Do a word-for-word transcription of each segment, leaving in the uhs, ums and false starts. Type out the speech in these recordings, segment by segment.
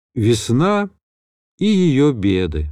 Весна и ее беды.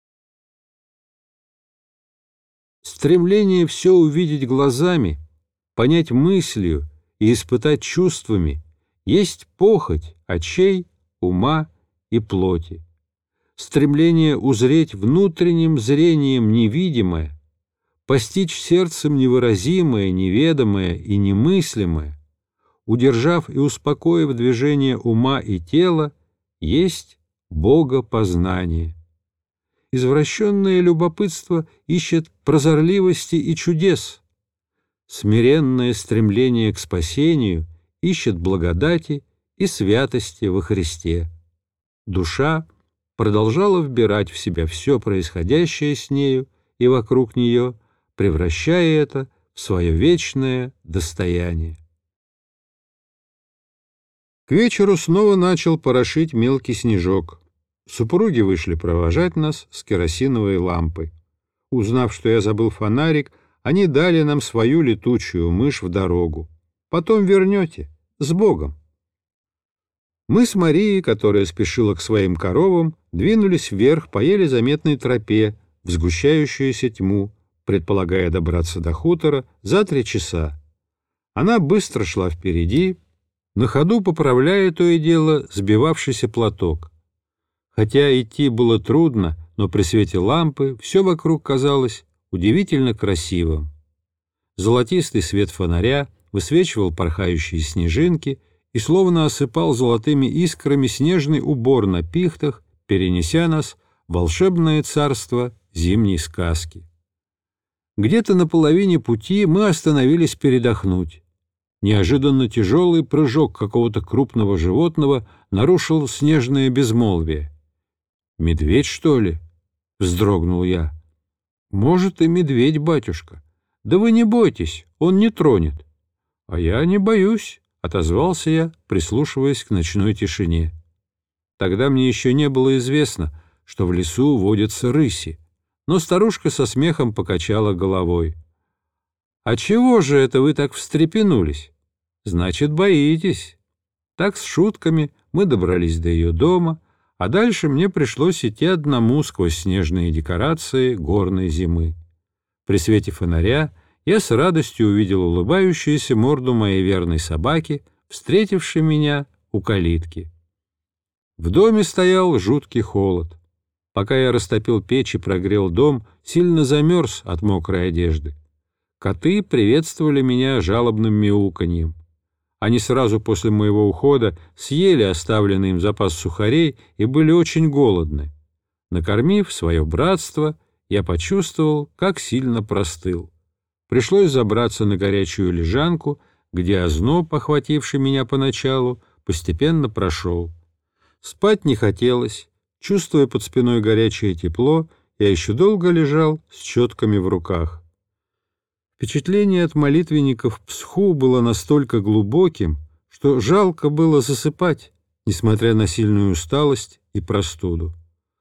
Стремление все увидеть глазами, понять мыслью и испытать чувствами есть похоть очей, ума и плоти. Стремление узреть внутренним зрением невидимое, постичь сердцем невыразимое, неведомое и немыслимое, удержав и успокоив движение ума и тела, есть богопознание. Извращенное любопытство ищет прозорливости и чудес. Смиренное стремление к спасению ищет благодати и святости во Христе. Душа продолжала вбирать в себя все происходящее с нею и вокруг нее, превращая это в свое вечное достояние. К вечеру снова начал порошить мелкий снежок. Супруги вышли провожать нас с керосиновой лампой. Узнав, что я забыл фонарик, они дали нам свою летучую мышь в дорогу. Потом вернете. С Богом. Мы с Марией, которая спешила к своим коровам, двинулись вверх по еле заметной тропе в сгущающуюся тьму, предполагая добраться до хутора за три часа. Она быстро шла впереди, на ходу поправляя то и дело сбивавшийся платок. Хотя идти было трудно, но при свете лампы все вокруг казалось удивительно красивым. Золотистый свет фонаря высвечивал порхающие снежинки и словно осыпал золотыми искрами снежный убор на пихтах, перенеся нас в волшебное царство зимней сказки. Где-то на половине пути мы остановились передохнуть. Неожиданно тяжелый прыжок какого-то крупного животного нарушил снежное безмолвие. «Медведь, что ли?» — вздрогнул я. «Может, и медведь, батюшка. Да вы не бойтесь, он не тронет». «А я не боюсь», — отозвался я, прислушиваясь к ночной тишине. Тогда мне еще не было известно, что в лесу водятся рыси, но старушка со смехом покачала головой. «А чего же это вы так встрепенулись? Значит, боитесь». Так с шутками мы добрались до ее дома, а дальше мне пришлось идти одному сквозь снежные декорации горной зимы. При свете фонаря я с радостью увидел улыбающуюся морду моей верной собаки, встретившей меня у калитки. В доме стоял жуткий холод. Пока я растопил печь и прогрел дом, сильно замерз от мокрой одежды. Коты приветствовали меня жалобным мяуканьем. Они сразу после моего ухода съели оставленный им запас сухарей и были очень голодны. Накормив свое братство, я почувствовал, как сильно простыл. Пришлось забраться на горячую лежанку, где озноб, охвативший меня поначалу, постепенно прошел. Спать не хотелось. Чувствуя под спиной горячее тепло, я еще долго лежал с четками в руках. Впечатление от молитвенников Псху было настолько глубоким, что жалко было засыпать, несмотря на сильную усталость и простуду.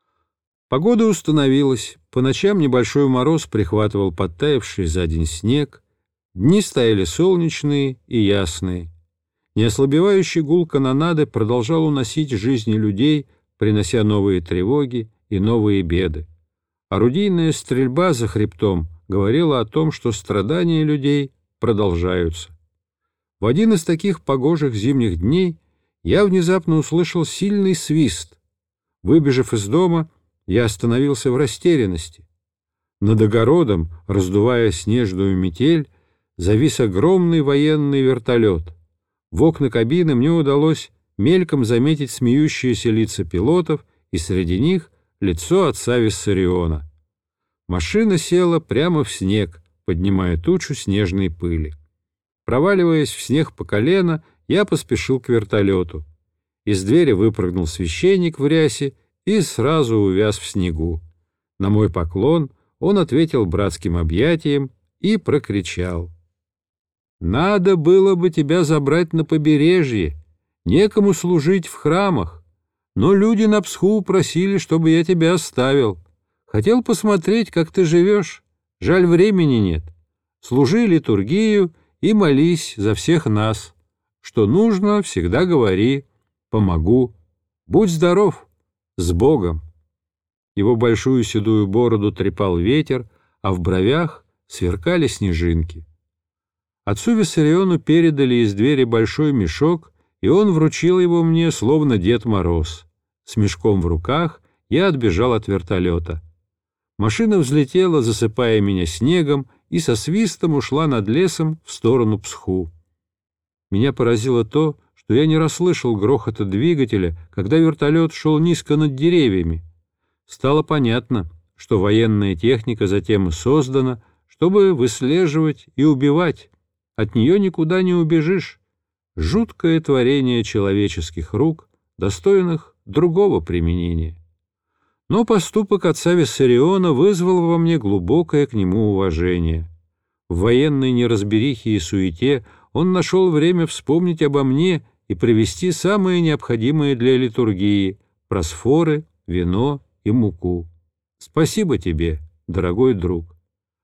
Погода установилась, по ночам небольшой мороз прихватывал подтаявший за день снег, дни стояли солнечные и ясные. Неослабевающий гул канонады продолжал уносить жизни людей, принося новые тревоги и новые беды. Орудийная стрельба за хребтом говорила о том, что страдания людей продолжаются. В один из таких погожих зимних дней я внезапно услышал сильный свист. Выбежав из дома, я остановился в растерянности. Над огородом, раздувая снежную метель, завис огромный военный вертолет. В окна кабины мне удалось мельком заметить смеющиеся лица пилотов и среди них лицо отца Виссариона. Машина села прямо в снег, поднимая тучу снежной пыли. Проваливаясь в снег по колено, я поспешил к вертолету. Из двери выпрыгнул священник в рясе и сразу увяз в снегу. На мой поклон он ответил братским объятием и прокричал: «Надо было бы тебя забрать на побережье, некому служить в храмах, но люди на Псху просили, чтобы я тебя оставил. Хотел посмотреть, как ты живешь, жаль, времени нет. Служи литургию и молись за всех нас. Что нужно, всегда говори, помогу. Будь здоров! С Богом!» Его большую седую бороду трепал ветер, а в бровях сверкали снежинки. Отцу Виссариону передали из двери большой мешок, и он вручил его мне, словно Дед Мороз. С мешком в руках я отбежал от вертолета. Машина взлетела, засыпая меня снегом, и со свистом ушла над лесом в сторону Псху. Меня поразило то, что я не расслышал грохота двигателя, когда вертолет шел низко над деревьями. Стало понятно, что военная техника затем и создана, чтобы выслеживать и убивать. От нее никуда не убежишь. Жуткое творение человеческих рук, достойных другого применения. Но поступок отца Виссариона вызвал во мне глубокое к нему уважение. В военной неразберихе и суете он нашел время вспомнить обо мне и привезти самое необходимое для литургии – просфоры, вино и муку. Спасибо тебе, дорогой друг.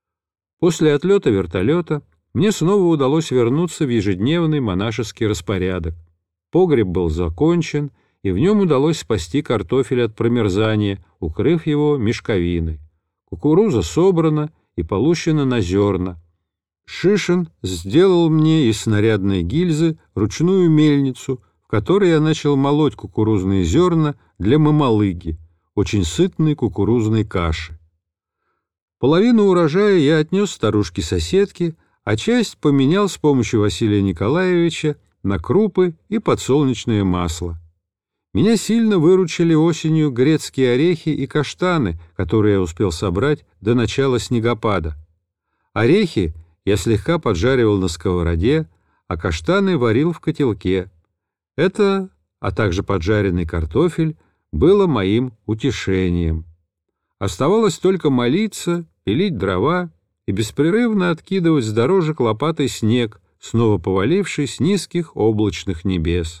После отлета вертолета мне снова удалось вернуться в ежедневный монашеский распорядок. Погреб был закончен, и в нем удалось спасти картофель от промерзания, укрыв его мешковиной. Кукуруза собрана и полущена на зерна. Шишин сделал мне из снарядной гильзы ручную мельницу, в которой я начал молоть кукурузные зерна для мамалыги, очень сытной кукурузной каши. Половину урожая я отнес старушке-соседке, а часть поменял с помощью Василия Николаевича на крупы и подсолнечное масло. Меня сильно выручили осенью грецкие орехи и каштаны, которые я успел собрать до начала снегопада. Орехи я слегка поджаривал на сковороде, а каштаны варил в котелке. Это, а также поджаренный картофель, было моим утешением. Оставалось только молиться, пилить дрова и беспрерывно откидывать с дорожек лопатой снег, снова поваливший с низких облачных небес.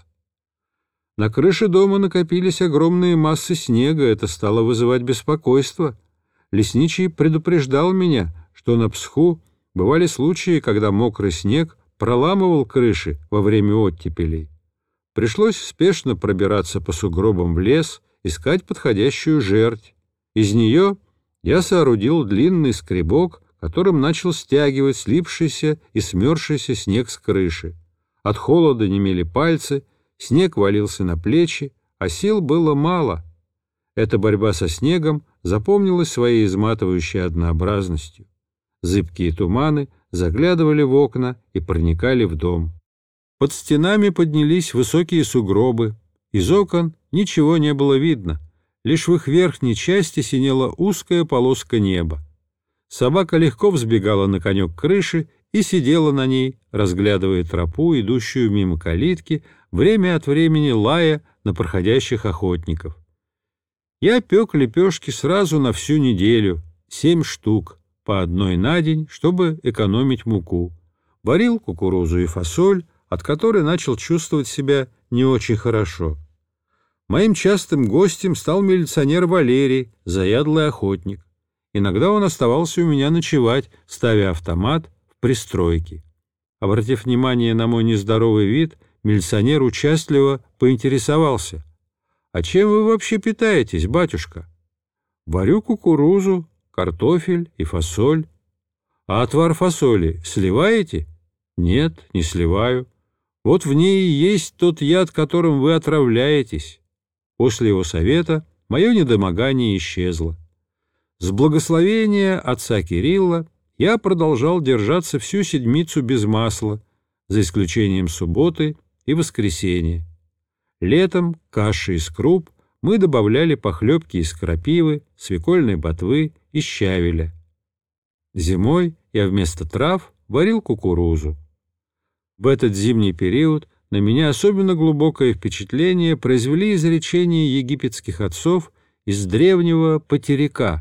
На крыше дома накопились огромные массы снега, это стало вызывать беспокойство. Лесничий предупреждал меня, что на Псху бывали случаи, когда мокрый снег проламывал крыши во время оттепелей. Пришлось спешно пробираться по сугробам в лес, искать подходящую жерть. Из нее я соорудил длинный скребок, которым начал стягивать слипшийся и смерзшийся снег с крыши. От холода немели пальцы, снег валился на плечи, а сил было мало. Эта борьба со снегом запомнилась своей изматывающей однообразностью. Зыбкие туманы заглядывали в окна и проникали в дом. Под стенами поднялись высокие сугробы. Из окон ничего не было видно. Лишь в их верхней части синела узкая полоска неба. Собака легко взбегала на конек крыши и сидела на ней, разглядывая тропу, идущую мимо калитки, время от времени лая на проходящих охотников. Я пек лепешки сразу на всю неделю, семь штук, по одной на день, чтобы экономить муку. Варил кукурузу и фасоль, от которой начал чувствовать себя не очень хорошо. Моим частым гостем стал милиционер Валерий, заядлый охотник. Иногда он оставался у меня ночевать, ставя автомат в пристройке. Обратив внимание на мой нездоровый вид, милиционер участливо поинтересовался: «А чем вы вообще питаетесь, батюшка?» «Варю кукурузу, картофель и фасоль». «А отвар фасоли сливаете?» «Нет, не сливаю. Вот в ней и есть тот яд, которым вы отравляетесь». После его совета мое недомогание исчезло. С благословения отца Кирилла я продолжал держаться всю седмицу без масла, за исключением субботы и воскресенья. Летом каши из круп мы добавляли похлебки из крапивы, свекольной ботвы и щавеля. Зимой я вместо трав варил кукурузу. В этот зимний период на меня особенно глубокое впечатление произвели изречения египетских отцов из древнего потеряка.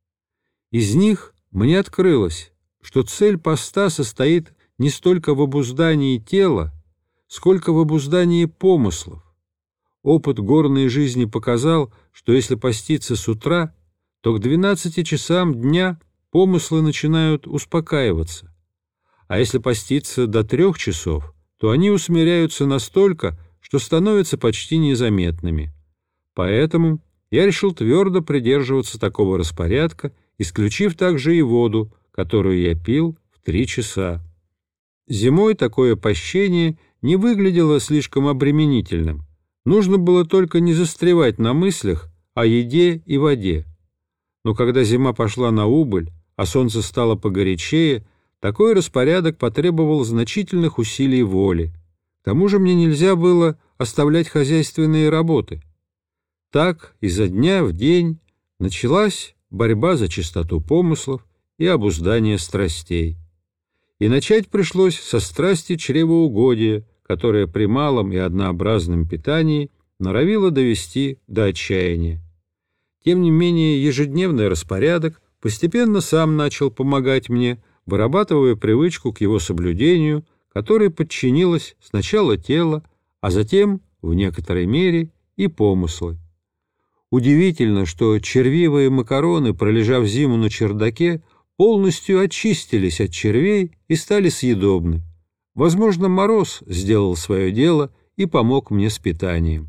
Из них мне открылось, что цель поста состоит не столько в обуздании тела, сколько в обуздании помыслов. Опыт горной жизни показал, что если поститься с утра, то к двенадцати часам дня помыслы начинают успокаиваться, а если поститься до трех часов, то они усмиряются настолько, что становятся почти незаметными. Поэтому я решил твердо придерживаться такого распорядка, исключив также и воду, которую я пил в три часа. Зимой такое пощение не выглядело слишком обременительным. Нужно было только не застревать на мыслях о еде и воде. Но когда зима пошла на убыль, а солнце стало погорячее, такой распорядок потребовал значительных усилий воли. К тому же мне нельзя было оставлять хозяйственные работы. Так изо дня в день началась борьба за чистоту помыслов и обуздание страстей. И начать пришлось со страсти чревоугодия, которая при малом и однообразном питании норовила довести до отчаяния. Тем не менее, ежедневный распорядок постепенно сам начал помогать мне, вырабатывая привычку к его соблюдению, которой подчинилось сначала тело, а затем, в некоторой мере, и помыслы. Удивительно, что червивые макароны, пролежав зиму на чердаке, полностью очистились от червей и стали съедобны. Возможно, мороз сделал свое дело и помог мне с питанием.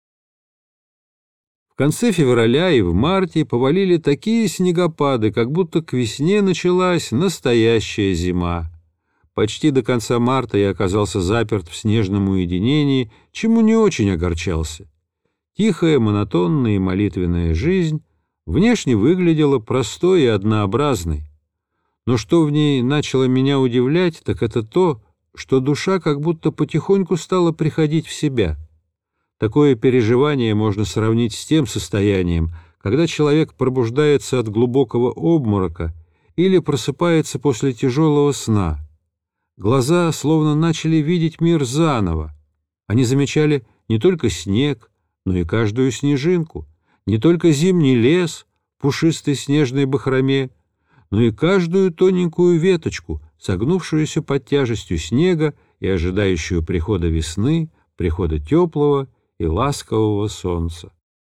В конце февраля и в марте повалили такие снегопады, как будто к весне началась настоящая зима. Почти до конца марта я оказался заперт в снежном уединении, чему не очень огорчался. Тихая, монотонная и молитвенная жизнь внешне выглядела простой и однообразной. Но что в ней начало меня удивлять, так это то, что душа как будто потихоньку стала приходить в себя. Такое переживание можно сравнить с тем состоянием, когда человек пробуждается от глубокого обморока или просыпается после тяжелого сна. Глаза словно начали видеть мир заново. Они замечали не только снег, но и каждую снежинку, не только зимний лес, пушистой снежной бахроме, но и каждую тоненькую веточку, согнувшуюся под тяжестью снега и ожидающую прихода весны, прихода теплого и ласкового солнца.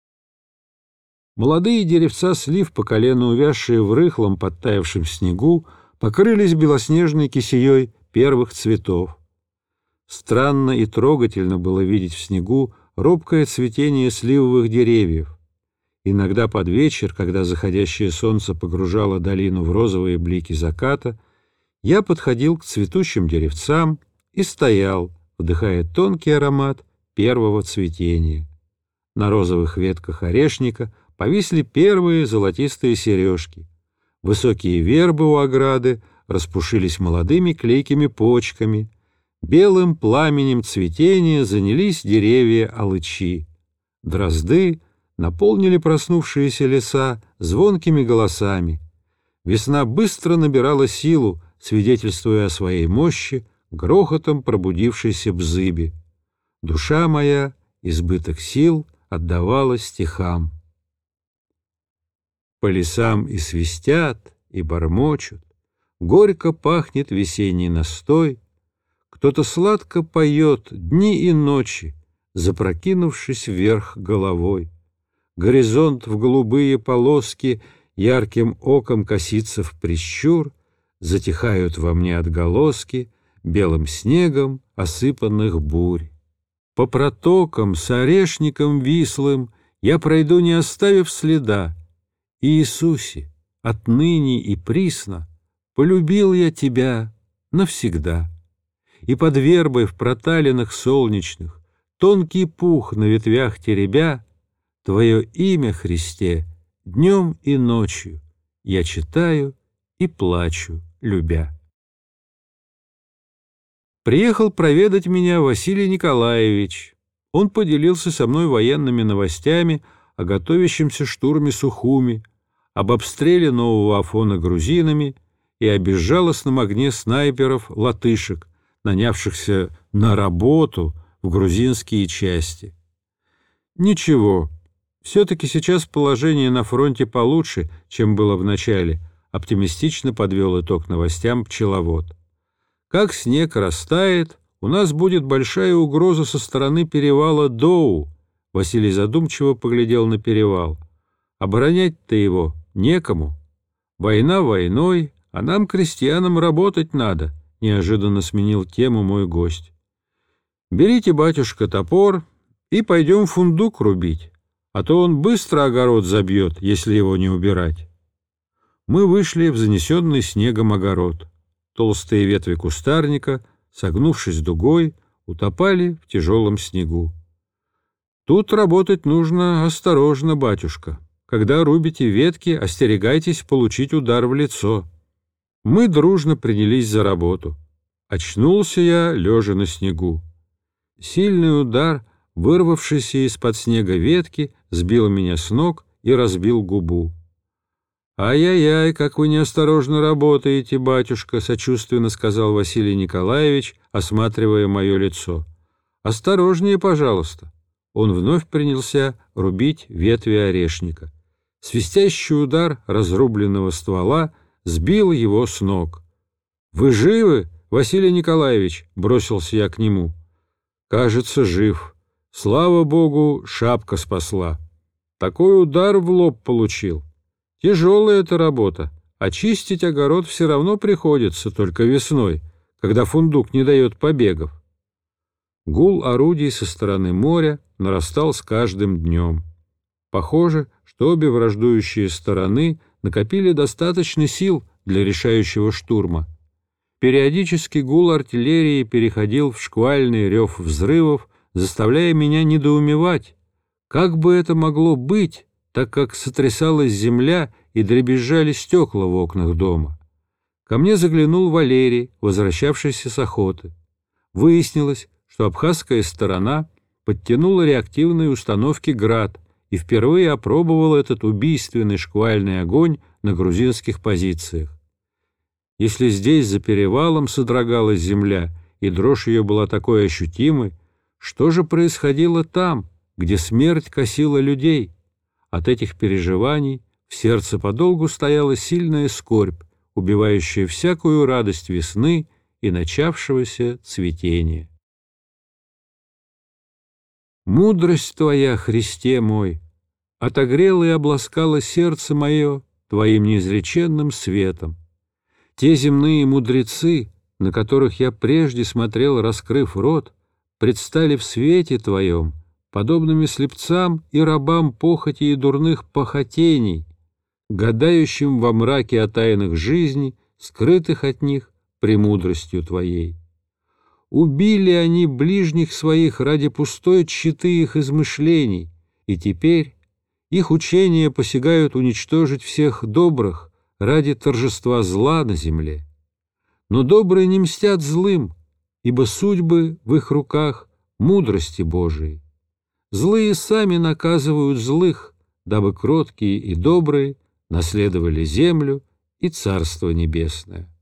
Молодые деревца слив, по колено увязшие в рыхлом подтаявшем снегу, покрылись белоснежной кисеей первых цветов. Странно и трогательно было видеть в снегу робкое цветение сливовых деревьев. Иногда под вечер, когда заходящее солнце погружало долину в розовые блики заката, я подходил к цветущим деревцам и стоял, вдыхая тонкий аромат первого цветения. На розовых ветках орешника повисли первые золотистые сережки. Высокие вербы у ограды распушились молодыми клейкими почками. Белым пламенем цветения занялись деревья алычи. Дрозды наполнили проснувшиеся леса звонкими голосами. Весна быстро набирала силу, свидетельствуя о своей мощи, грохотом пробудившейся бзыби. Душа моя, избыток сил, отдавала стихам. По лесам и свистят, и бормочут, горько пахнет весенний настой, кто-то сладко поет дни и ночи, запрокинувшись вверх головой. Горизонт в голубые полоски ярким оком косится в прищур, затихают во мне отголоски белым снегом осыпанных бурь. По протокам с орешником вислым я пройду, не оставив следа. Иисусе, отныне и присно полюбил я тебя навсегда. И под вербой в проталинах солнечных, тонкий пух на ветвях теребя, Твое имя, Христе, днем и ночью я читаю и плачу, любя. Приехал проведать меня Василий Николаевич. Он поделился со мной военными новостями о готовящемся штурме Сухуми, об обстреле Нового Афона грузинами и о безжалостном огне снайперов-латышек, нанявшихся на работу в грузинские части. Ничего, все-таки сейчас положение на фронте получше, чем было в начале, оптимистично подвел итог новостям пчеловод. Как снег растает, у нас будет большая угроза со стороны перевала Доу. Василий задумчиво поглядел на перевал. Оборонять-то его некому. Война войной, а нам, крестьянам, работать надо, неожиданно сменил тему мой гость. Берите, батюшка, топор и пойдем фундук рубить. а то он быстро огород забьет, если его не убирать. Мы вышли в занесенный снегом огород. Толстые ветви кустарника, согнувшись дугой, утопали в тяжелом снегу. «Тут работать нужно осторожно, батюшка. Когда рубите ветки, остерегайтесь получить удар в лицо». Мы дружно принялись за работу. Очнулся я, лежа на снегу. Сильный удар, вырвавшийся из-под снега ветки, сбил меня с ног и разбил губу. «Ай-яй-яй, как вы неосторожно работаете, батюшка», — сочувственно сказал Василий Николаевич, осматривая мое лицо. «Осторожнее, пожалуйста». Он вновь принялся рубить ветви орешника. Свистящий удар разрубленного ствола сбил его с ног. «Вы живы, Василий Николаевич?» — бросился я к нему. «Кажется, жив. Слава богу, шапка спасла. Такой удар в лоб получил. Тяжелая эта работа. Очистить огород все равно приходится только весной, когда фундук не дает побегов». Гул орудий со стороны моря нарастал с каждым днем. Похоже, что обе враждующие стороны накопили достаточно сил для решающего штурма. Периодически гул артиллерии переходил в шквальный рев взрывов, заставляя меня недоумевать, как бы это могло быть, так как сотрясалась земля и дребезжали стекла в окнах дома. Ко мне заглянул Валерий, возвращавшийся с охоты. Выяснилось, что абхазская сторона подтянула реактивные установки «Град» и впервые опробовала этот убийственный шквальный огонь на грузинских позициях. Если здесь за перевалом содрогалась земля, и дрожь ее была такой ощутимой, что же происходило там, где смерть косила людей? От этих переживаний в сердце подолгу стояла сильная скорбь, убивающая всякую радость весны и начавшегося цветения. Мудрость Твоя, Христе мой, отогрела и обласкала сердце мое Твоим неизреченным светом. Те земные мудрецы, на которых я прежде смотрел, раскрыв рот, предстали в свете Твоем, подобными слепцам и рабам похоти и дурных похотений, гадающим во мраке о тайнах жизни, скрытых от них премудростью Твоей. Убили они ближних своих ради пустой тщеты их измышлений, и теперь их учения посягают уничтожить всех добрых ради торжества зла на земле. Но добрые не мстят злым, ибо судьбы в их руках мудрости Божией. Злые сами наказывают злых, дабы кроткие и добрые наследовали землю и Царство Небесное.